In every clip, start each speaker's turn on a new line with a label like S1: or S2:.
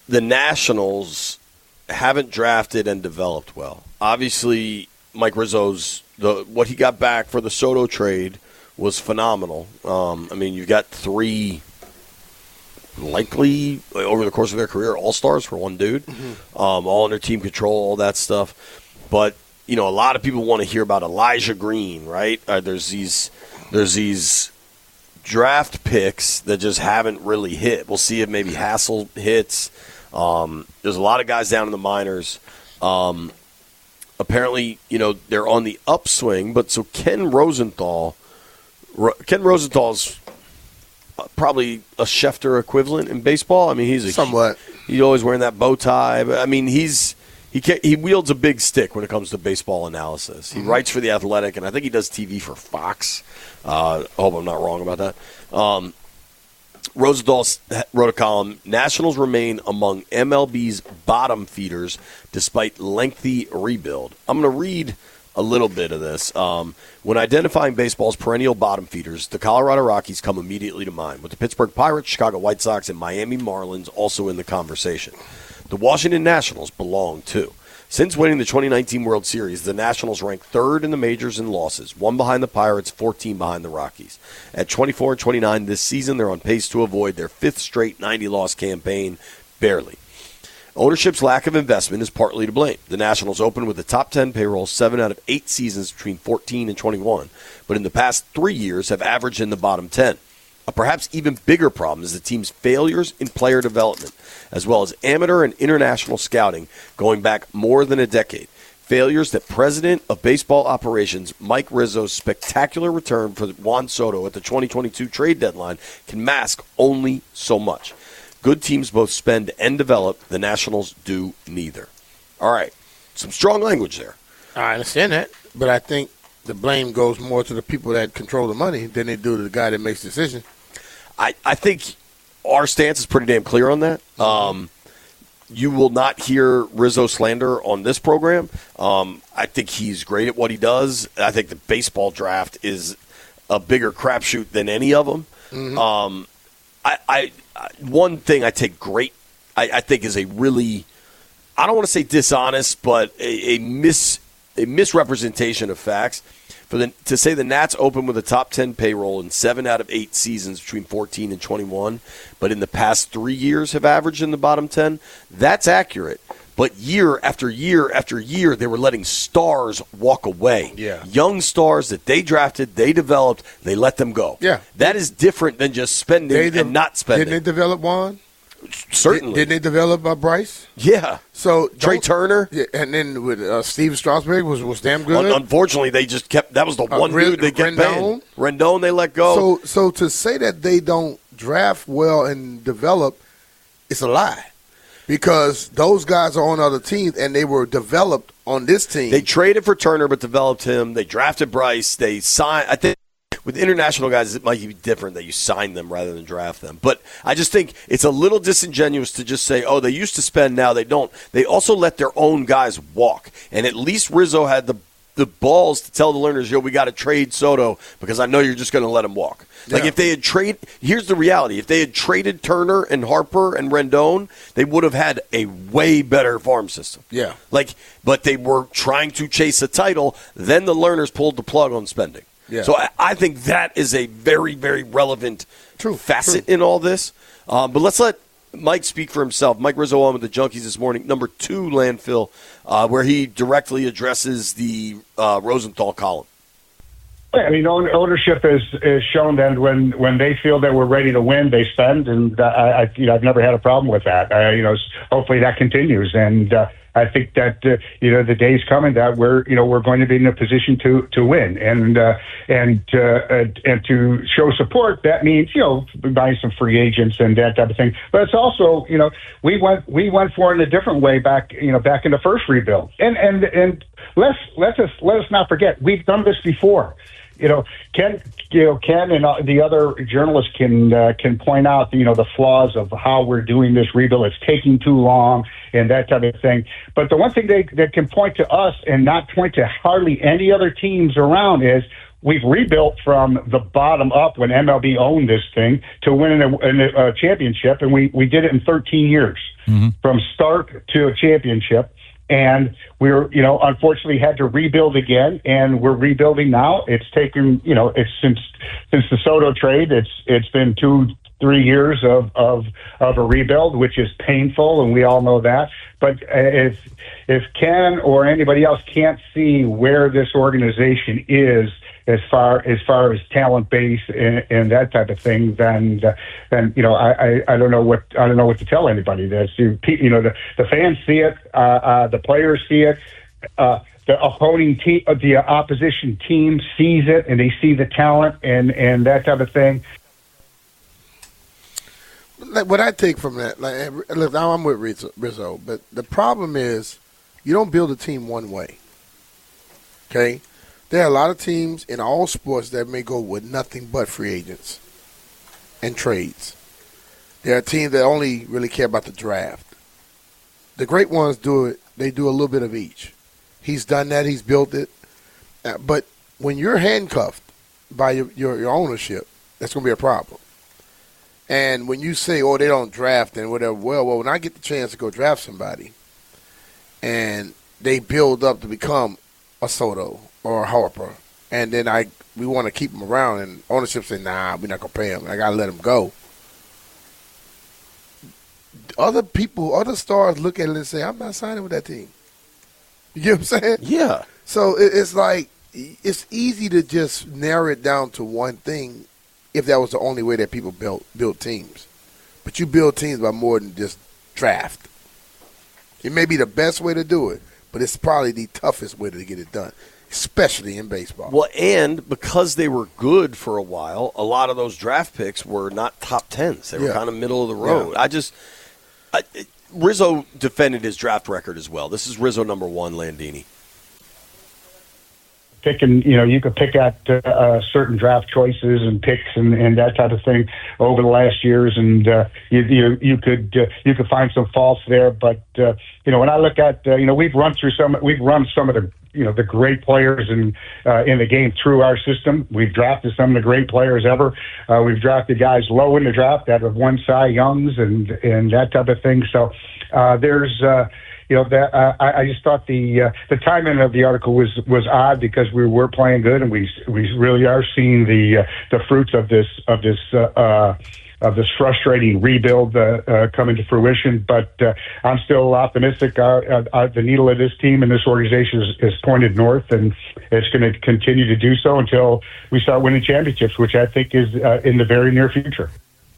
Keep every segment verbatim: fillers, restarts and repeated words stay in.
S1: the Nationals haven't drafted and developed well. Obviously, Mike Rizzo's the what he got back for the Soto trade was phenomenal. Um, I mean, you've got three likely over the course of their career all-stars for one dude, mm-hmm. um, all under team control, all that stuff. But you know, a lot of people want to hear about Elijah Green, right? Uh, there's these there's these draft picks that just haven't really hit. We'll see if maybe Hassel hits. Um, there's a lot of guys down in the minors. Um, apparently, you know, they're on the upswing. But so Ken Rosenthal, Ken Rosenthal's probably a Schefter equivalent in baseball. I mean, he's a,
S2: somewhat.
S1: He's always wearing that bow tie. But I mean, he's he can't, he wields a big stick when it comes to baseball analysis. He mm-hmm. writes for The Athletic, and I think he does T V for Fox. Uh, I hope I'm not wrong about that. Um, Rosenthal wrote a column, Nationals remain among M L B's bottom feeders despite lengthy rebuild. I'm going to read a little bit of this. Um, when identifying baseball's perennial bottom feeders, the Colorado Rockies come immediately to mind, with the Pittsburgh Pirates, Chicago White Sox, and Miami Marlins also in the conversation. The Washington Nationals belong too. Since winning the twenty nineteen World Series, the Nationals rank third in the majors in losses, one behind the Pirates, fourteen behind the Rockies. At twenty-four and twenty-nine this season, they're on pace to avoid their fifth straight ninety-loss campaign, barely. Ownership's lack of investment is partly to blame. The Nationals opened with a top ten payroll seven out of eight seasons between fourteen and twenty-one, but in the past three years have averaged in the bottom ten. A perhaps even bigger problem is the team's failures in player development, as well as amateur and international scouting going back more than a decade. Failures that President of Baseball Operations Mike Rizzo's spectacular return for Juan Soto at the twenty twenty-two trade deadline can mask only so much. Good teams both spend and develop. The Nationals do neither. All right. Some strong language there.
S2: I understand that, but I think the blame goes more to the people that control the money than they do to the guy that makes the decision.
S1: I, I think our stance is pretty damn clear on that. Um, you will not hear Rizzo slander on this program. Um, I think he's great at what he does. I think the baseball draft is a bigger crapshoot than any of them. Mm-hmm. Um, I, I, I one thing I take great, I, I think is a really, I don't want to say dishonest, but a, a mis a misrepresentation of facts. For the, to say the Nats open with a top ten payroll in seven out of eight seasons between fourteen and twenty-one, but in the past three years have averaged in the bottom ten, that's accurate. But year after year after year, they were letting stars walk away.
S2: Yeah.
S1: Young stars that they drafted, they developed, they let them go.
S2: Yeah.
S1: That is different than just spending
S2: they
S1: and
S2: de-
S1: not spending.
S2: Didn't they develop Juan?
S1: Certainly.
S2: Did, didn't they develop uh, Bryce?
S1: Yeah.
S2: So
S1: Trey Turner.
S2: Yeah, and then with uh, Steve Strasburg was was damn good.
S1: Un- unfortunately, they just kept. That was the
S2: Uh,
S1: one
S2: Ren-
S1: dude they kept
S2: Rendon?
S1: paying. Rendon, they let go.
S2: So, so to say that they don't draft well and develop, it's a lie, because those guys are on other teams and they were developed on this team.
S1: They traded for Turner but developed him. They drafted Bryce. They signed. I think. With international guys, it might be different that you sign them rather than draft them. But I just think it's a little disingenuous to just say, oh, they used to spend, now they don't. They also let their own guys walk. And at least Rizzo had the the balls to tell the learners, yo, we got to trade Soto because I know you're just going to let him walk. Like
S2: Yeah.
S1: if they had traded, here's the reality. If they had traded Turner and Harper and Rendon, they would have had a way better farm system.
S2: Yeah.
S1: Like, but they were trying to chase a title. Then the learners pulled the plug on spending.
S2: Yeah.
S1: So I, I think that is a very, very relevant
S2: True,
S1: facet
S2: true.
S1: in all this. Um, but let's let Mike speak for himself. Mike Rizzo on with the Junkies this morning, number two landfill, uh, where he directly addresses the uh, Rosenthal column.
S3: I mean, own- ownership is, is shown that when, when they feel that we're ready to win, they spend, and uh, I, I, you know, I've never had a problem with that. Uh, you know, s- hopefully that continues, and uh, I think that uh, you know the day's coming that we're you know we're going to be in a position to to win, and uh, and uh, uh, and to show support. That means you know buying some free agents and that type of thing. But it's also you know we went we went for it in a different way back you know back in the first rebuild, and and and let's let's us let us not forget we've done this before. You know, Ken, you know, Ken and the other journalists can uh, can point out, you know, the flaws of how we're doing this rebuild. It's taking too long and that type of thing. But the one thing they, they can point to us and not point to hardly any other teams around is we've rebuilt from the bottom up when M L B owned this thing to winning a, a, a championship, and we, we did it in thirteen years, mm-hmm. from start to a championship. And we're, you know, unfortunately had to rebuild again, and we're rebuilding now. It's taken, you know, it's since since the Soto trade, it's it's been two, three years of of of a rebuild, which is painful, and we all know that. But if if Ken or anybody else can't see where this organization is as far as far as talent base and, and that type of thing, then uh, then you know I, I, I don't know what I don't know what to tell anybody. That's you, you know the, the fans see it, uh, uh, the players see it, uh, the opposing team, the opposition team sees it, and they see the talent and, and that type of thing.
S2: Like what I take from that, like look, now I'm with Rizzo, Rizzo, but the problem is you don't build a team one way. Okay. There are a lot of teams in all sports that may go with nothing but free agents and trades. There are teams that only really care about the draft. The great ones do it. They do a little bit of each. He's done that. He's built it. Uh, but when you're handcuffed by your, your, your ownership, that's going to be a problem. And when you say, oh, they don't draft and whatever, well, well, when I get the chance to go draft somebody and they build up to become a Soto or a Harper, and then I we want to keep him around, and ownership say, nah, we're not going to pay him. I got to let him go. Other people, other stars look at it and say, I'm not signing with that team. You get what I'm saying?
S1: Yeah.
S2: So it, it's like, it's easy to just narrow it down to one thing if that was the only way that people built build teams. But you build teams by more than just draft. It may be the best way to do it, but it's probably the toughest way to get it done, especially in baseball.
S1: Well, and because they were good for a while, a lot of those draft picks were not top tens. They were
S2: yeah.
S1: kind of middle of the road. Yeah. I just I, Rizzo defended his draft record as well. This is Rizzo number one, Landini.
S3: Picking, you know, you could pick at uh, certain draft choices and picks and, and that type of thing over the last years, and uh, you, you you could uh, you could find some faults there. But uh, you know, when I look at uh, you know, we've run through some, we've run some of the you know the great players in uh, in the game through our system. We've drafted some of the great players ever. Uh, we've drafted guys low in the draft that have won Cy Youngs and and that type of thing. So uh, there's. Uh, You know that uh, I, I just thought the uh, the timing of the article was, was odd because we were playing good, and we we really are seeing the uh, the fruits of this of this uh, uh, of this frustrating rebuild uh, uh, coming to fruition. But uh, I'm still optimistic. Our, uh, uh, the needle of this team and this organization is, is pointed north, and it's going to continue to do so until we start winning championships, which I think is uh, in the very near future.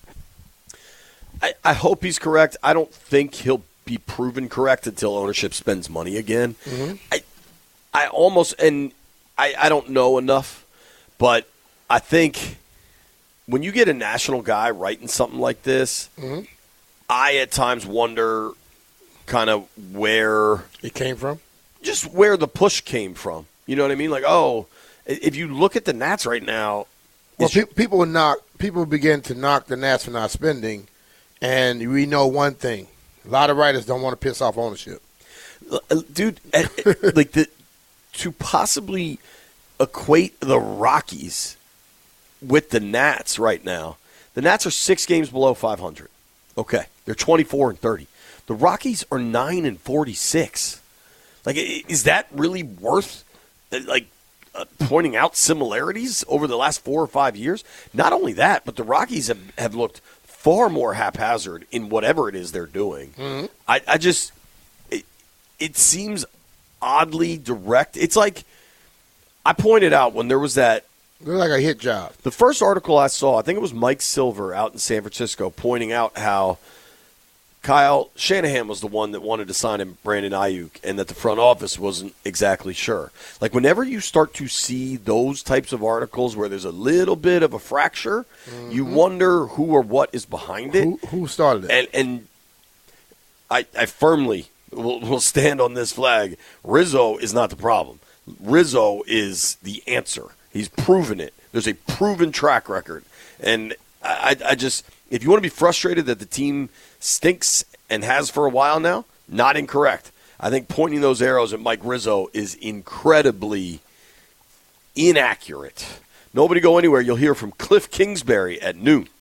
S1: I, I hope he's correct. I don't think he'll be proven correct until ownership spends money again. Mm-hmm. I I almost, and I, I don't know enough, but I think when you get a national guy writing something like this, mm-hmm. I at times wonder kind of where
S2: it came from.
S1: Just where the push came from. You know what I mean? Like, oh, if you look at the Nats right now.
S2: Well, pe- people knock, people begin to knock the Nats for not spending, and we know one thing. A lot of writers don't want to piss off ownership.
S1: Dude, like the to possibly equate the Rockies with the Nats right now. The Nats are six games below five hundred. Okay, they're twenty-four and thirty. The Rockies are nine and forty-six. Like, is that really worth like uh, pointing out similarities over the last four or five years? Not only that, but the Rockies have, have looked far more haphazard in whatever it is they're doing. Mm-hmm. I, I just, it, it seems oddly direct. It's like, I pointed out when there was that.
S2: It was like a hit job.
S1: The first article I saw, I think it was Mike Silver out in San Francisco, pointing out how Kyle Shanahan was the one that wanted to sign him Brandon Ayuk, and that the front office wasn't exactly sure. Like, whenever you start to see those types of articles where there's a little bit of a fracture, mm-hmm. you wonder who or what is behind it.
S2: Who, who started it?
S1: And, and I, I firmly will, will stand on this flag. Rizzo is not the problem. Rizzo is the answer. He's proven it. There's a proven track record. And I, I just, if you want to be frustrated that the team stinks and has for a while now, not incorrect. I think pointing those arrows at Mike Rizzo is incredibly, inaccurate. Nobody go anywhere. You'll hear from Cliff Kingsbury at noon.